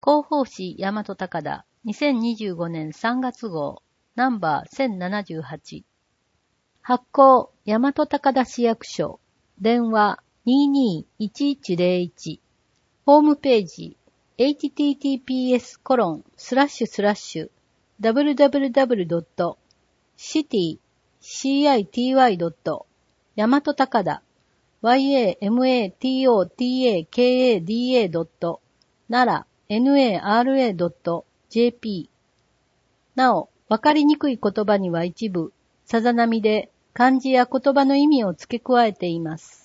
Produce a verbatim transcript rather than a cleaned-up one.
広報誌大和高田にせんにじゅうごねんさんがつ号ナンバーせんななじゅうはち発行大和高田市役所電話 にーにーいちいちゼロいち ホームページ エイチティーティーピーエスコロンスラッシュスラッシュダブリュダブリュダブリュドットシティシーアイティーワイドット大和高田 ワイエーエムエーティーオーティーエーケーエーディーエードット奈良 エヌエーアールエードットジェーピー なお、わかりにくい言葉には一部、さざ波で漢字や言葉の意味を付け加えています。